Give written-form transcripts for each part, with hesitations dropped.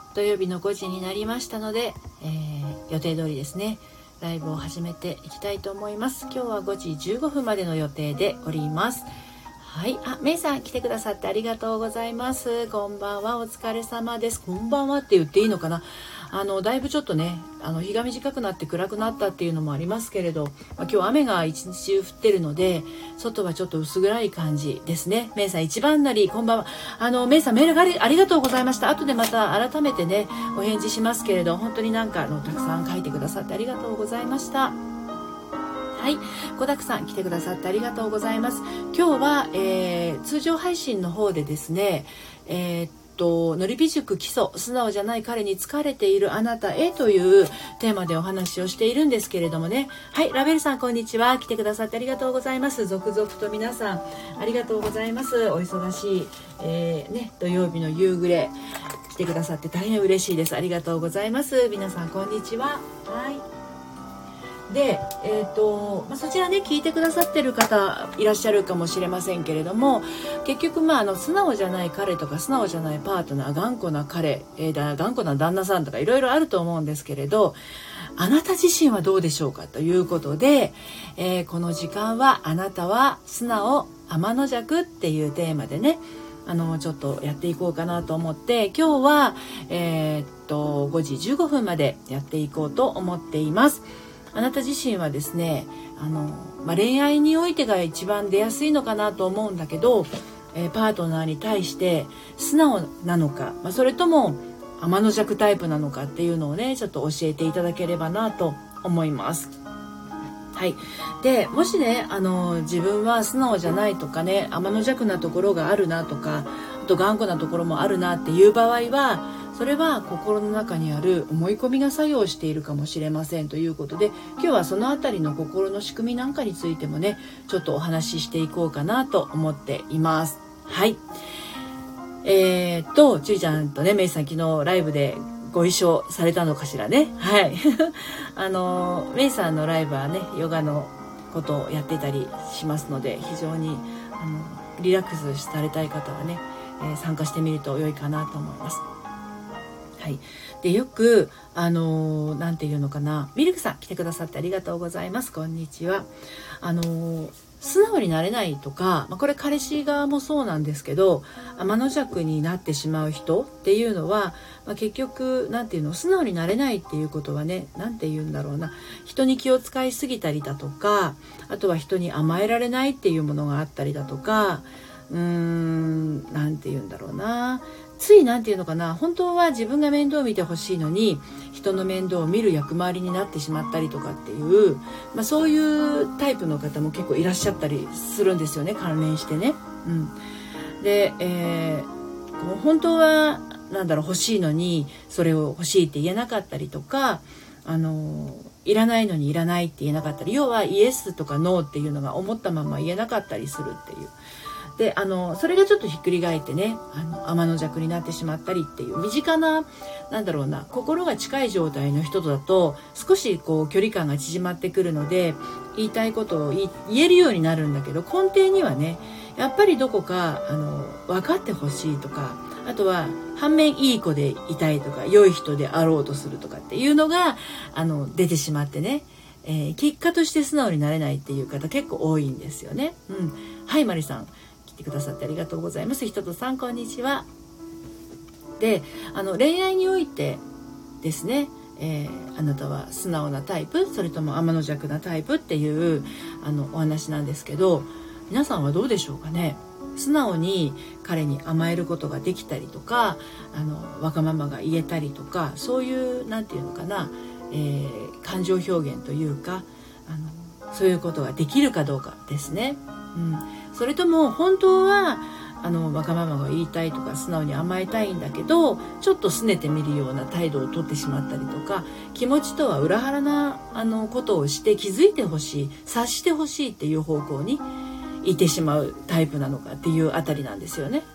土曜日の5時になりましたので、予定通りですねライブを始めていきたいと思います。今日は5時15分までの予定でおります。はい、メイさん来てくださってありがとうございます。こんばんは、お疲れ様です。こんばんはって言っていいのかな。だいぶちょっとね日が短くなって暗くなったっていうのもありますけれど、今日雨が一日中降ってるので外はちょっと薄暗い感じですね。メイさん一番なりこんばんは。メイさんメールがありがとうございました。後でまた改めてねお返事しますけれど、本当にたくさん書いてくださってありがとうございました。はい、小沢さん来てくださってありがとうございます。今日は、通常配信の方でですね、のりび塾基礎素直じゃない彼に疲れているあなたへというテーマでお話をしているんですけれどもね。はい、ラベルさんこんにちは。来てくださってありがとうございます。続々と皆さんありがとうございます。お忙しい、土曜日の夕暮れ来てくださって大変嬉しいです。ありがとうございます。皆さんこんにちは。はいで、そちらね聞いてくださってる方いらっしゃるかもしれませんけれども、結局素直じゃない彼とか素直じゃないパートナー、頑固な彼、頑固な旦那さんとかいろいろあると思うんですけれど、あなた自身はどうでしょうかということで、この時間はあなたは素直天の弱っていうテーマでねちょっとやっていこうかなと思って、今日は、5時15分までやっていこうと思っています。あなた自身はですね恋愛においてが一番出やすいのかなと思うんだけど、パートナーに対して素直なのか、それとも天の弱タイプなのかっていうのをねちょっと教えていただければなと思います。はい、でもしね自分は素直じゃないとかね天の弱なところがあるなとか、あと頑固なところもあるなっていう場合は、それは心の中にある思い込みが作用しているかもしれませんということで、今日はそのあたりの心の仕組みなんかについてもねちょっとお話ししていこうかなと思っています。はい、ちゅうちゃんとねメイさん昨日ライブでご一緒されたのかしらね。はいメイさんのライブはねヨガのことをやってたりしますので、非常にリラックスされたい方はね、参加してみると良いかなと思います。はい、でよくなんていうのかな、ミルクさん来てくださってありがとうございます。こんにちは。素直になれないとか、これ彼氏側もそうなんですけど、天の弱になってしまう人っていうのは、結局なんていうの、素直になれないっていうことはね、なんて言うんだろうな、人に気を使いすぎたりだとか、あとは人に甘えられないっていうものがあったりだとか、なんて言うんだろうな、ついなんていうのかな、本当は自分が面倒を見てほしいのに人の面倒を見る役回りになってしまったりとかっていう、そういうタイプの方も結構いらっしゃったりするんですよね、関連してね。で、本当は欲しいのにそれを欲しいって言えなかったりとか、いらないのにいらないって言えなかったり、要はイエスとかノーっていうのが思ったまま言えなかったりするっていう。でそれがちょっとひっくり返ってね天の弱になってしまったりっていう、身近な心が近い状態の人とだと少し距離感が縮まってくるので、言いたいことを言えるようになるんだけど、根底にはねやっぱりどこか分かってほしいとか、あとは反面いい子でいたいとか、良い人であろうとするとかっていうのが出てしまってね、結果として素直になれないっていう方結構多いんですよね。はい、マリさん来てくださってありがとうございます。ひととさんこんにちは。で恋愛においてですね、あなたは素直なタイプ、それとも天の弱なタイプっていうお話なんですけど、皆さんはどうでしょうかね。素直に彼に甘えることができたりとか、わがままが言えたりとか、そういうなんていうのかな、感情表現というかそういうことができるかどうかですね。それとも本当はわがままが言いたいとか素直に甘えたいんだけど、ちょっと拗ねてみるような態度をとってしまったりとか、気持ちとは裏腹なことをして気づいてほしい、察してほしいっていう方向にいてしまうタイプなのかっていうあたりなんですよね。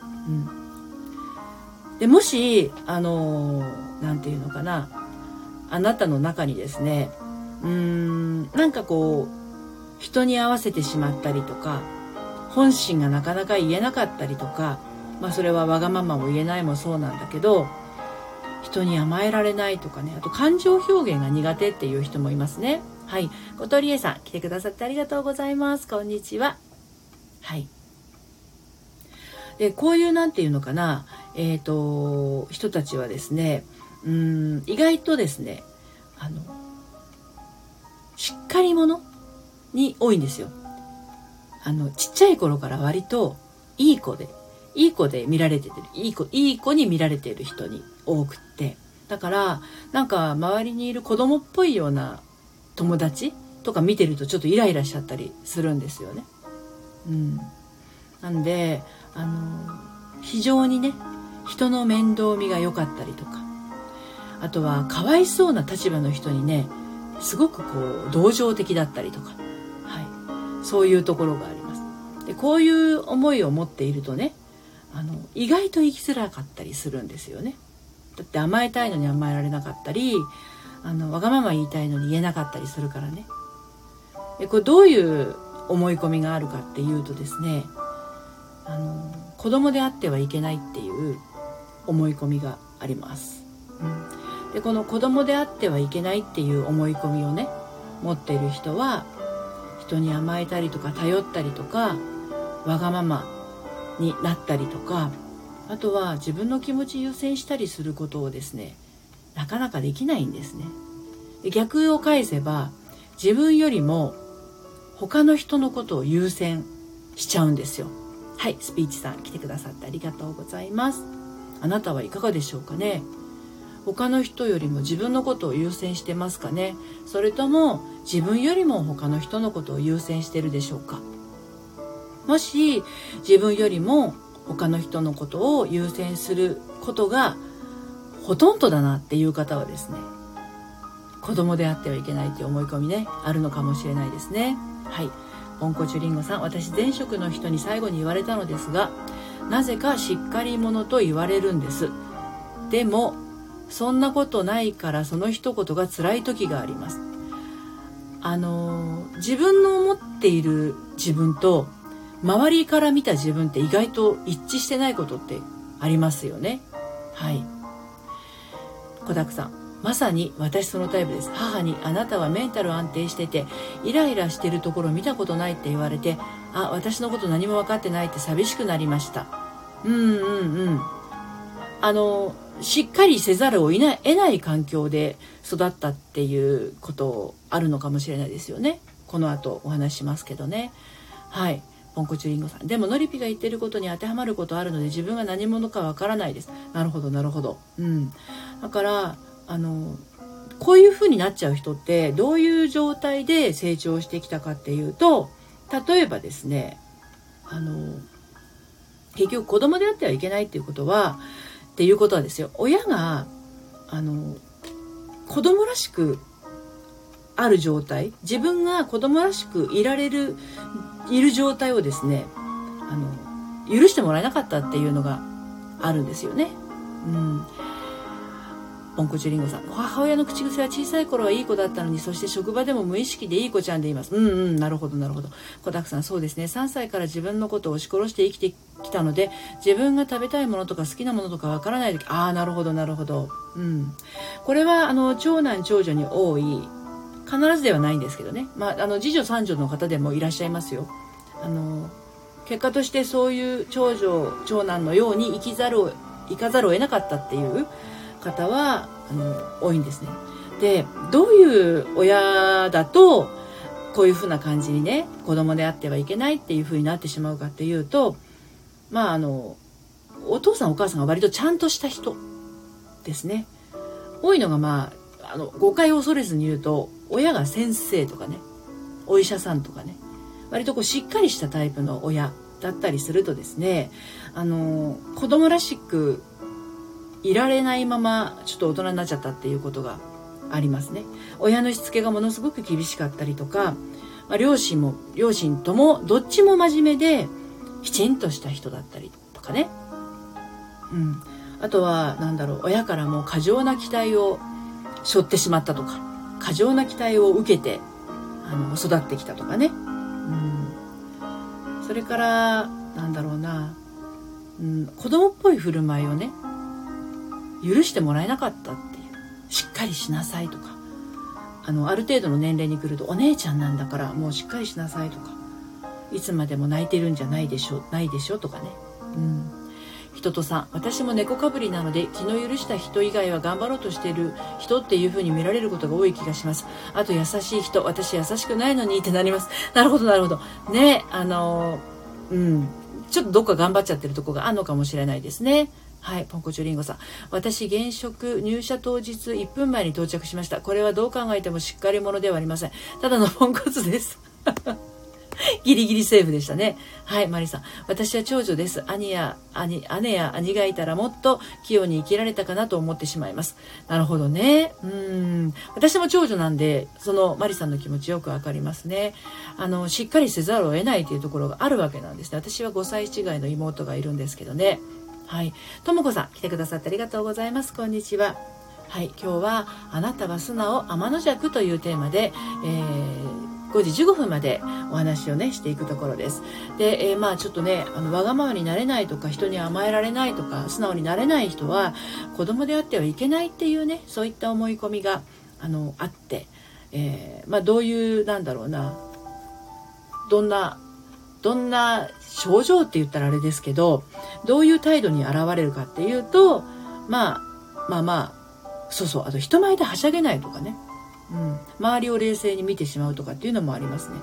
でもしなんていうのかな、あなたの中にですね人に合わせてしまったりとか、本心がなかなか言えなかったりとか、それはわがままも言えないもそうなんだけど、一人に甘えられないとかね、あと感情表現が苦手っていう人もいますね。はい、小鳥江さん来てくださってありがとうございます。こんにちは。はい。でこういうなんていうのかな、人たちはですね、意外とですね、しっかり者に多いんですよ。ちっちゃい頃から割といい子で見られてる、いい子に見られている人に多くって、だからなんか周りにいる子供っぽいような友達とか見てるとちょっとイライラしちゃったりするんですよね。なんで非常にね、人の面倒見が良かったりとか、あとはかわいそうな立場の人にね、すごくこう同情的だったりとか、はい、そういうところがあります。でこういう思いを持っているとね、意外と生きづらかったりするんですよね。だって甘えたいのに甘えられなかったり、わがまま言いたいのに言えなかったりするからね。でこれどういう思い込みがあるかっていうとですね、子供であってはいけないっていう思い込みがあります。でこの子供であってはいけないっていう思い込みをね持っている人は、人に甘えたりとか頼ったりとかわがままになったりとか、あとは自分の気持ち優先したりすることをですね、なかなかできないんですね。で逆を返せば、自分よりも他の人のことを優先しちゃうんですよ。はい、スピーチさん来てくださってありがとうございます。あなたはいかがでしょうかね。他の人よりも自分のことを優先してますかね。それとも自分よりも他の人のことを優先してるでしょうか。もし自分よりも他の人のことを優先することがほとんどだなっていう方はですね、子供であってはいけないという思い込みね、あるのかもしれないですね。はい、ポンコチュリンゴさん、私前職の人に最後に言われたのですが、なぜかしっかり者と言われるんです。でもそんなことないから、その一言が辛い時があります。自分の思っている自分と周りから見た自分って意外と一致してないことってありますよね。はい。小沢さん、まさに私そのタイプです。母にあなたはメンタル安定しててイライラしてるところ見たことないって言われて、あ、私のこと何も分かってないって寂しくなりました。しっかりせざるを得ない環境で育ったっていうことあるのかもしれないですよね。この後お話しますけどね。はい、ポンコチュリンゴさん、でもノリピが言ってることに当てはまることあるので自分が何者かわからないです。なるほどなるほど。だからこういう風になっちゃう人ってどういう状態で成長してきたかっていうと、例えばですね、結局子供であってはいけないっていうことはですよ、親が子供らしくある状態、自分が子供らしくいる状態をですね、許してもらえなかったっていうのがあるんですよね。ポンコチュリンゴさん、母親の口癖は小さい頃はいい子だったのに、そして職場でも無意識でいい子ちゃんでいます。なるほどなるほど。小沢さん、そうですね、3歳から自分のことを押し殺して生きてきたので、自分が食べたいものとか好きなものとかわからない時、なるほどなるほど。これは長男長女に多い、必ずではないんですけどね、次女三女の方でもいらっしゃいますよ。結果としてそういう長男のように行かざるを得なかったっていう方は多いんですね。で、どういう親だとこういうふうな感じにね、子供であってはいけないっていうふうになってしまうかっていうと、お父さんお母さんが割とちゃんとした人ですね。多いのが誤解を恐れずに言うと、親が先生とかね、お医者さんとかね、割とこうしっかりしたタイプの親だったりするとですね、子供らしくいられないままちょっと大人になっちゃったっていうことがありますね。親のしつけがものすごく厳しかったりとか、両親ともどっちも真面目できちんとした人だったりとかね。あとは親からも過剰な期待を背負ってしまったとか、過剰な期待を受けて育ってきたとかね。それから子供っぽい振る舞いをね許してもらえなかったっていう、しっかりしなさいとか、ある程度の年齢に来るとお姉ちゃんなんだからもうしっかりしなさいとか、いつまでも泣いてるんじゃないでしょとかね。人とさん、私も猫かぶりなので気の許した人以外は頑張ろうとしている人っていう風に見られることが多い気がします。あと優しい人、私優しくないのにってなります。なるほどね。ちょっとどっか頑張っちゃってるとこがあるのかもしれないですね。はい、ポンコチョリンゴさん、私現職入社当日1分前に到着しました。これはどう考えてもしっかり者ではありません。ただのポンコツですギリギリセーフでしたね。はい、マリさん、私は長女です。姉や兄がいたらもっと器用に生きられたかなと思ってしまいます。なるほどね。私も長女なんで、そのマリさんの気持ちよくわかりますね。しっかりせざるを得ないというところがあるわけなんですね。私は5歳違いの妹がいるんですけどね。はい、ともこさん、来てくださってありがとうございます。こんにちは。はい、今日はあなたは素直天の弱というテーマで、5時15分までお話をねしていくところです。で、ちょっとね、わがままになれないとか、人に甘えられないとか、素直になれない人は子供であってはいけないっていうね、そういった思い込みがあって、どういうどんな症状って言ったらあれですけど、どういう態度に現れるかっていうと、そう、あと人前ではしゃげないとかね、周りを冷静に見てしまうとかっていうのもありますね。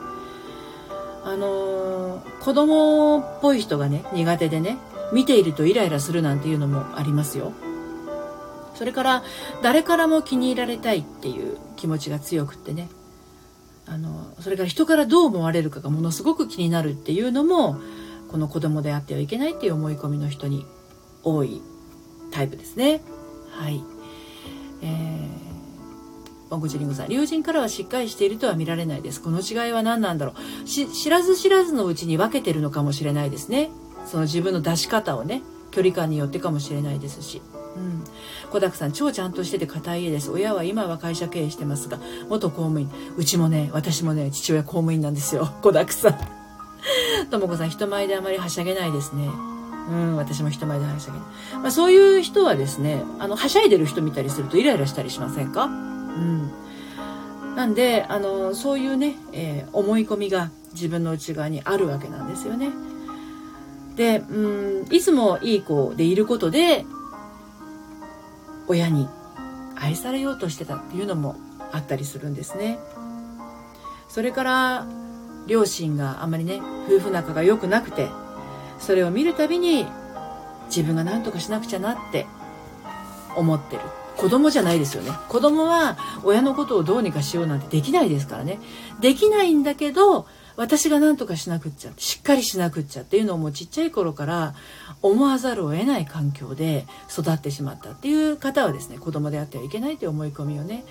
子供っぽい人がね苦手でね、見ているとイライラするなんていうのもありますよ。それから誰からも気に入られたいっていう気持ちが強くってね、それから人からどう思われるかがものすごく気になるっていうのも、この子供であってはいけないっていう思い込みの人に多いタイプですね。はい。ポンコチリンゴさん、友人からはしっかりしているとは見られないです。この違いは何なんだろう。知らず知らずのうちに分けてるのかもしれないですね。その自分の出し方をね、距離感によってかもしれないですし。小沢さん、超ちゃんとしてて堅い家です。親は今は会社経営してますが元公務員。私もね父親公務員なんですよ。小沢さんともこさん、人前であまりはしゃげないですね。私も人前ではしゃげない。そういう人はですね、はしゃいでる人見たりするとイライラしたりしませんか？なんでそういうね、思い込みが自分の内側にあるわけなんですよね。で、いつもいい子でいることで親に愛されようとしてたっていうのもあったりするんですね。それから両親があまりね夫婦仲が良くなくて、それを見るたびに自分が何とかしなくちゃなって思ってる。子供じゃないですよね。子供は親のことをどうにかしようなんてできないですからね。できないんだけど、私が何とかしなくっちゃ、しっかりしなくっちゃっていうのをもうちっちゃい頃から思わざるを得ない環境で育ってしまったっていう方はですね、子供であってはいけないという思い込みをね、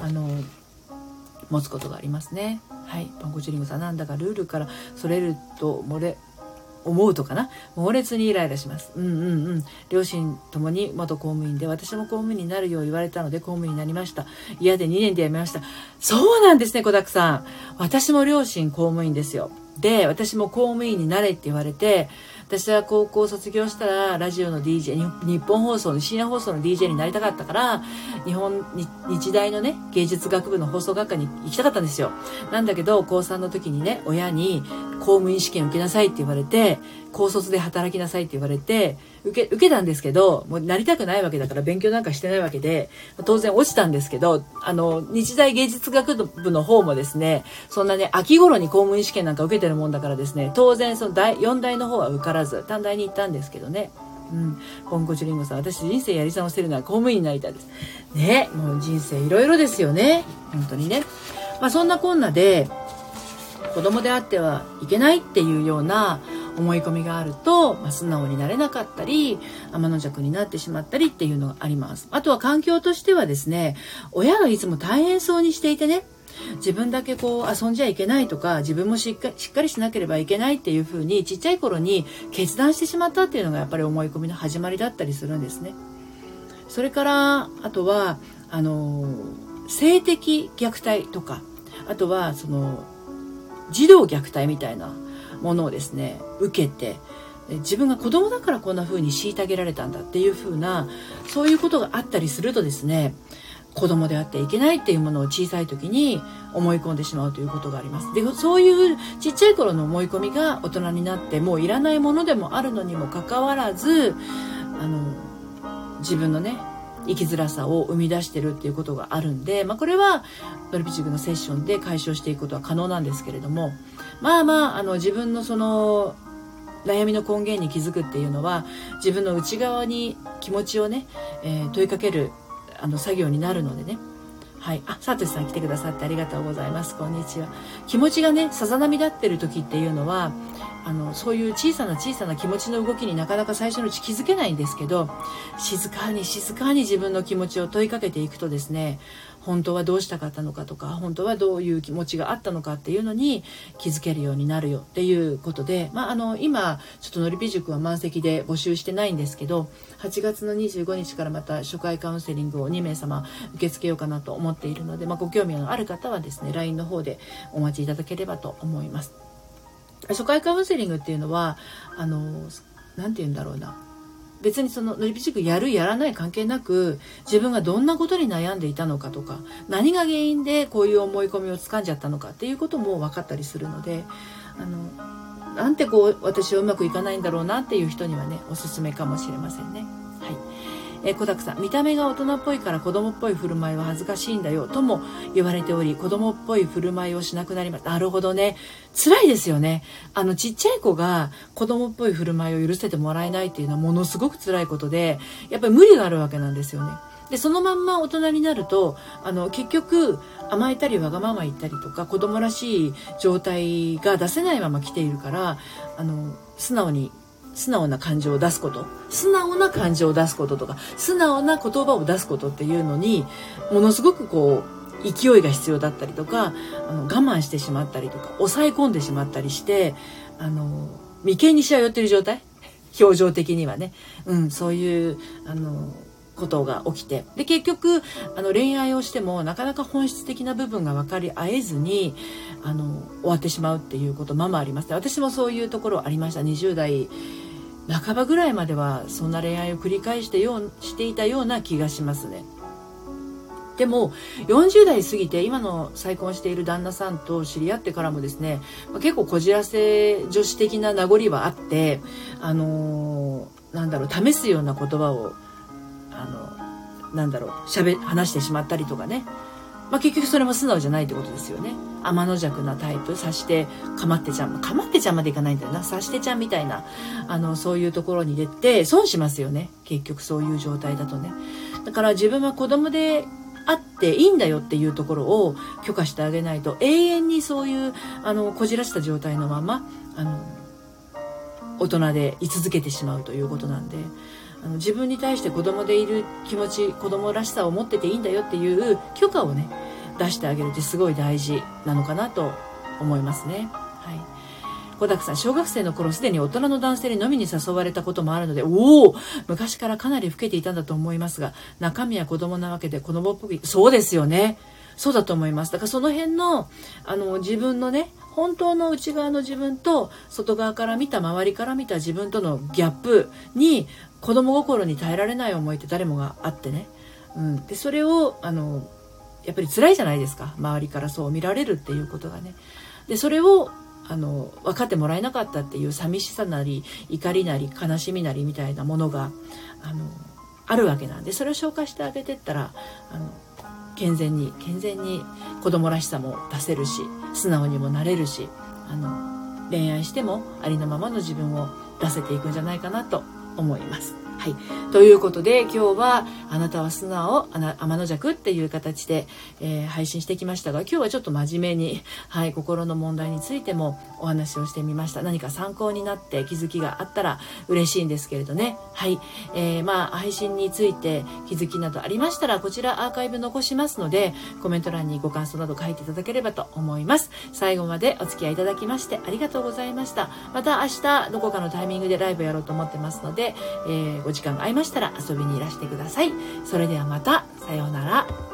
持つことがありますね。はい、パンコチリンゴさん、なんだかルールからそれると思うとかな、猛烈にイライラします。両親ともに元公務員で、私も公務員になるよう言われたので公務員になりました。嫌で2年で辞めました。そうなんですね、小沢さん。私も両親公務員ですよ。で、私も公務員になれって言われて、私は高校卒業したらラジオの DJ、日本放送の深夜放送の DJ になりたかったから、日大のね芸術学部の放送学科に行きたかったんですよ。なんだけど高3の時にね、親に公務員試験受けなさいって言われて、高卒で働きなさいって言われて受けたんですけど、もうなりたくないわけだから勉強なんかしてないわけで、当然落ちたんですけど、日大芸術学部の方もですね、そんなね秋頃に公務員試験なんか受けてるもんだからですね、当然その4大の方は受からず短大に行ったんですけどね。ポンコチリンゴさん、私人生やり直せるのは公務員になりたいですね。もう人生いろいろですよね、本当にね。そんなこんなで子供であってはいけないっていうような思い込みがあると、素直になれなかったり天の弱になってしまったりっていうのがあります。あとは環境としてはですね、親がいつも大変そうにしていてね、自分だけ遊んじゃいけないとか、自分もしっかりしなければいけないっていう風にちっちゃい頃に決断してしまったっていうのがやっぱり思い込みの始まりだったりするんですね。それからあとは性的虐待とか、あとはその児童虐待みたいなものをですね受けて、 自分が子供だからこんな風に虐げられたんだっていう風な、そういうことがあったりするとですね、子供であっていけないっていうものを小さい時に思い込んでしまうということがあります。で、そういうちっちゃい頃の思い込みが大人になってもういらないものでもあるのにもかかわらず、自分のね、生きづらさを生み出してるっていうことがあるんで、これはドルピ塾のセッションで解消していくことは可能なんですけれども、自分のその悩みの根源に気づくっていうのは、自分の内側に気持ちをね、問いかける作業になるのでね。はい。サトシさん来てくださってありがとうございます。こんにちは。気持ちがね、さざ波立ってる時っていうのは、そういう小さな気持ちの動きになかなか最初のうち気づけないんですけど、静かに自分の気持ちを問いかけていくとですね、本当はどうしたかったのかとか、本当はどういう気持ちがあったのかっていうのに気づけるようになるよっていうことで、今ちょっとのりぴ塾は満席で募集してないんですけど、8月の25日からまた初回カウンセリングを2名様受け付けようかなと思っているので、ご興味のある方はですね、 LINE の方でお待ちいただければと思います。初回カウンセリングっていうのはなんて言うんだろうな、別にそののりぴ塾やるやらない関係なく、自分がどんなことに悩んでいたのかとか、何が原因でこういう思い込みを掴んじゃったのかっていうことも分かったりするので、なんて私はうまくいかないんだろうなっていう人にはね、おすすめかもしれませんね。はい。小沢さん、見た目が大人っぽいから子供っぽい振る舞いは恥ずかしいんだよとも言われており、子供っぽい振る舞いをしなくなりました。なるほどね。辛いですよね。ちっちゃい子が子供っぽい振る舞いを許せてもらえないっていうのはものすごく辛いことで、やっぱり無理があるわけなんですよね。で、そのまんま大人になると結局甘えたりわがまま言ったりとか、子供らしい状態が出せないまま来ているから、素直な感情を出すこと、素直な感情を出すこととか、素直な言葉を出すことっていうのにものすごく勢いが必要だったりとか、我慢してしまったりとか、抑え込んでしまったりして、眉間にしわ寄ってる状態、表情的にはね、そういうことが起きて、で結局恋愛をしてもなかなか本質的な部分が分かり合えずに終わってしまうっていうことままあります。私もそういうところありました。20代半ばぐらいまではそんな恋愛を繰り返していたような気がしますね。でも40代過ぎて今の再婚している旦那さんと知り合ってからもですね、結構こじらせ女子的な名残はあって、試すような言葉を話してしまったりとかね。結局それも素直じゃないってことですよね。天の弱なタイプ、察してかまってちゃんまでいかないんだよな、察してちゃんみたいなそういうところに出て損しますよね。結局そういう状態だとね。だから自分は子供であっていいんだよっていうところを許可してあげないと、永遠にそういうこじらした状態のまま大人で居続けてしまうということなんで、自分に対して子供でいる気持ち、子供らしさを持ってていいんだよっていう許可をね出してあげるってすごい大事なのかなと思いますね。はい。小沢さん、小学生の頃すでに大人の男性に飲みに誘われたこともあるので、昔からかなり老けていたんだと思いますが、中身は子供なわけで子供っぽく、そうですよね。そうだと思います。だからその辺の自分のね、本当の内側の自分と外側から見た、周りから見た自分とのギャップに子供心に耐えられない思いって誰もがあってね、でそれをやっぱり辛いじゃないですか、周りからそう見られるっていうことがね。でそれを分かってもらえなかったっていう寂しさなり怒りなり悲しみなりみたいなものがあるわけなんで、それを消化してあげてったら健全に子供らしさも出せるし、素直にもなれるし、恋愛してもありのままの自分を出せていくんじゃないかなと思います。はい。ということで今日はあなたは素直、天の弱っていう形で、配信してきましたが、今日はちょっと真面目に、心の問題についてもお話をしてみました。何か参考になって気づきがあったら嬉しいんですけれどね。はい。配信について気づきなどありましたら、こちらアーカイブ残しますので、コメント欄にご感想など書いていただければと思います。最後までお付き合いいただきましてありがとうございました。また明日どこかのタイミングでライブやろうと思ってますので、お時間が合いましたら遊びにいらしてください。それではまた、さようなら。